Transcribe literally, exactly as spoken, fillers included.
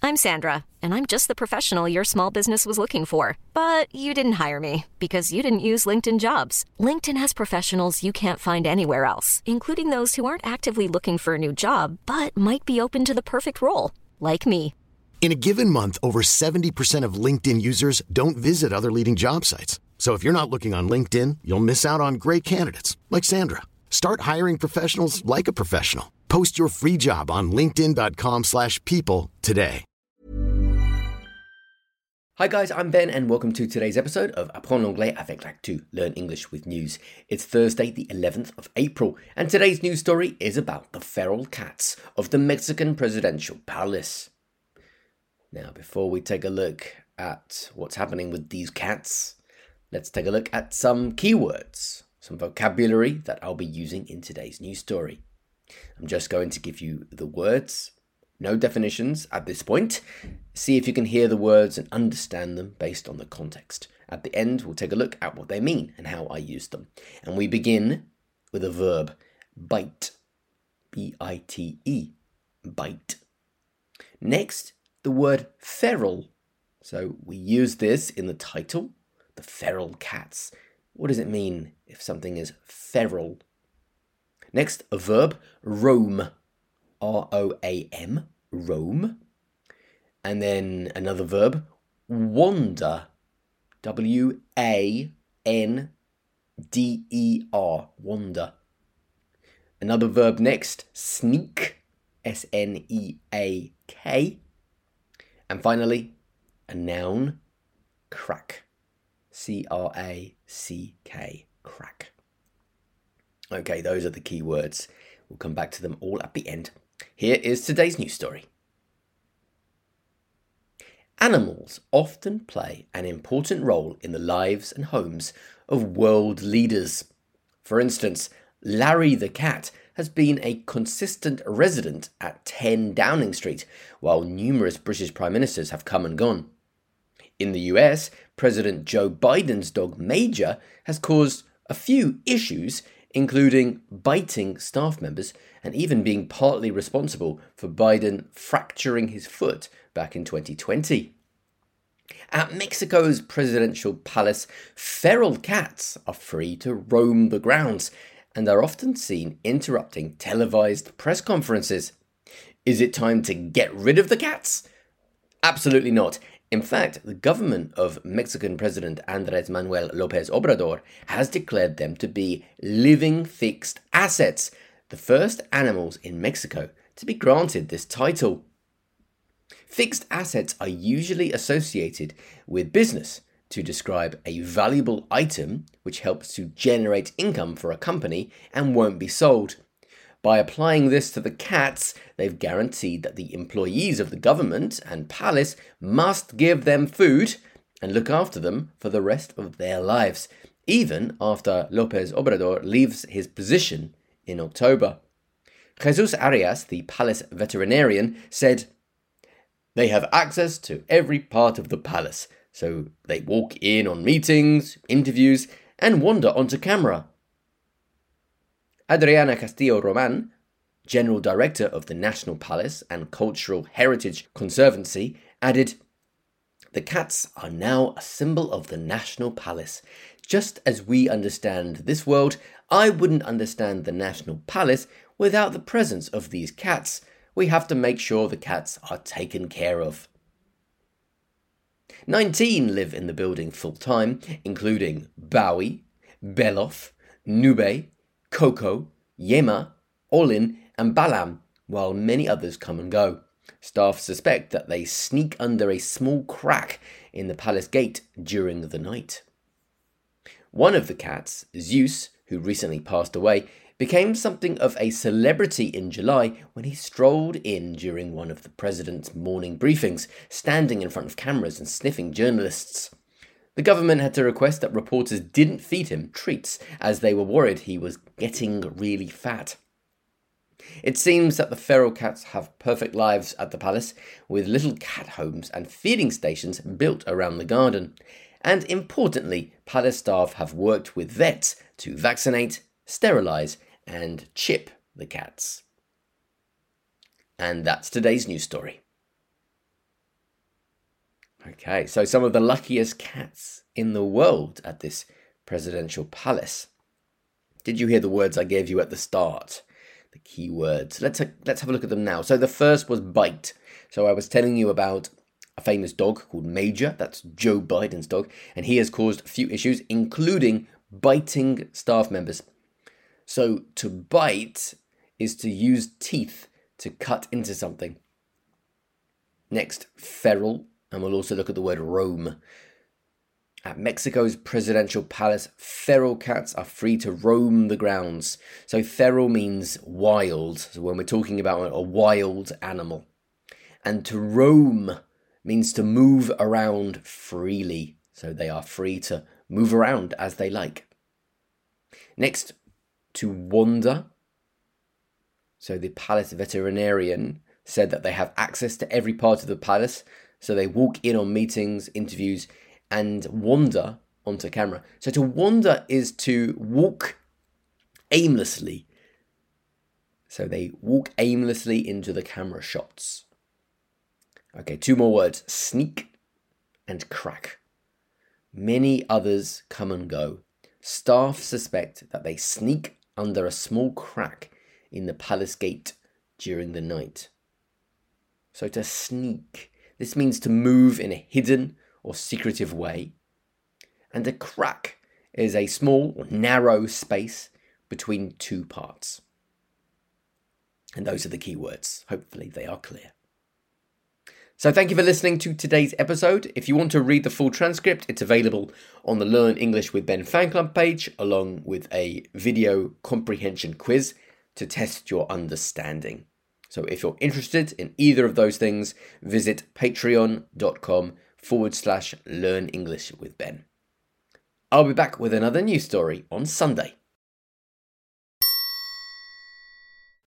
I'm Sandra, and I'm just the professional your small business was looking for. But you didn't hire me because you didn't use LinkedIn Jobs. LinkedIn has professionals you can't find anywhere else, including those who aren't actively looking for a new job, but might be open to the perfect role, like me. In a given month, over seventy percent of LinkedIn users don't visit other leading job sites. So if you're not looking on LinkedIn, you'll miss out on great candidates like Sandra. Start hiring professionals like a professional. Post your free job on linkedin.com slash people today. Hi guys, I'm Ben and welcome to today's episode of Apprendre l'anglais avec L'Actu, Learn English with News. It's Thursday the eleventh of April and today's news story is about the feral cats of the Mexican presidential palace. Now before we take a look at what's happening with these cats, let's take a look at some keywords, some vocabulary that I'll be using in today's news story. I'm just going to give you the words, no definitions at this point. See if you can hear the words and understand them based on the context. At the end, we'll take a look at what they mean and how I use them. And we begin with a verb, bite, B I T E, bite. Next, the word feral. So we use this in the title, the feral cats. What does it mean if something is feral? Next, a verb, roam, R O A M, roam. And then another verb, wander, W A N D E R, wander. Another verb next, sneak, S N E A K. And finally, a noun, crack, C R A C K, crack. Okay, those are the key words. We'll come back to them all at the end. Here is today's news story. Animals often play an important role in the lives and homes of world leaders. For instance, Larry the cat has been a consistent resident at ten Downing Street, while numerous British prime ministers have come and gone. In the U S, President Joe Biden's dog Major has caused a few issues, including biting staff members and even being partly responsible for Biden fracturing his foot back in twenty twenty. At Mexico's presidential palace, feral cats are free to roam the grounds and are often seen interrupting televised press conferences. Is it time to get rid of the cats? Absolutely not. In fact, the government of Mexican President Andrés Manuel López Obrador has declared them to be living fixed assets, the first animals in Mexico to be granted this title. Fixed assets are usually associated with business to describe a valuable item which helps to generate income for a company and won't be sold. By applying this to the cats, they've guaranteed that the employees of the government and palace must give them food and look after them for the rest of their lives, even after López Obrador leaves his position in October. Jesus Arias, the palace veterinarian, said, "They have access to every part of the palace, so they walk in on meetings, interviews, and wander onto camera." Adriana Castillo Roman, General Director of the National Palace and Cultural Heritage Conservancy, added, "The cats are now a symbol of the National Palace. Just as we understand this world, I wouldn't understand the National Palace without the presence of these cats. We have to make sure the cats are taken care of." nineteen live in the building full-time, including Bowie, Beloff, Nube, Coco, Yema, Olin, and Balam, while many others come and go. Staff suspect that they sneak under a small crack in the palace gate during the night. One of the cats, Zeus, who recently passed away, became something of a celebrity in July when he strolled in during one of the president's morning briefings, standing in front of cameras and sniffing journalists. The government had to request that reporters didn't feed him treats as they were worried he was getting really fat. It seems that the feral cats have perfect lives at the palace, with little cat homes and feeding stations built around the garden. And importantly, palace staff have worked with vets to vaccinate, sterilise and chip the cats. And that's today's news story. Okay, so some of the luckiest cats in the world at this presidential palace. Did you hear the words I gave you at the start? The key words. Let's, let's have a look at them now. So the first was bite. So I was telling you about a famous dog called Major. That's Joe Biden's dog. And he has caused a few issues, including biting staff members. So to bite is to use teeth to cut into something. Next, feral. And we'll also look at the word roam. At Mexico's presidential palace, feral cats are free to roam the grounds. So feral means wild. So when we're talking about a wild animal. And to roam means to move around freely. So they are free to move around as they like. Next, to wander. So the palace veterinarian said that they have access to every part of the palace. So they walk in on meetings, interviews, and wander onto camera. So to wander is to walk aimlessly. So they walk aimlessly into the camera shots. Okay, two more words. Sneak and crack. Many others come and go. Staff suspect that they sneak under a small crack in the palace gate during the night. So to sneak, this means to move in a hidden or secretive way. And a crack is a small or narrow space between two parts. And those are the key words. Hopefully they are clear. So thank you for listening to today's episode. If you want to read the full transcript, it's available on the Learn English with Ben fan club page, along with a video comprehension quiz to test your understanding. So if you're interested in either of those things, visit patreon.com forward slash learn English with Ben. I'll be back with another news story on Sunday.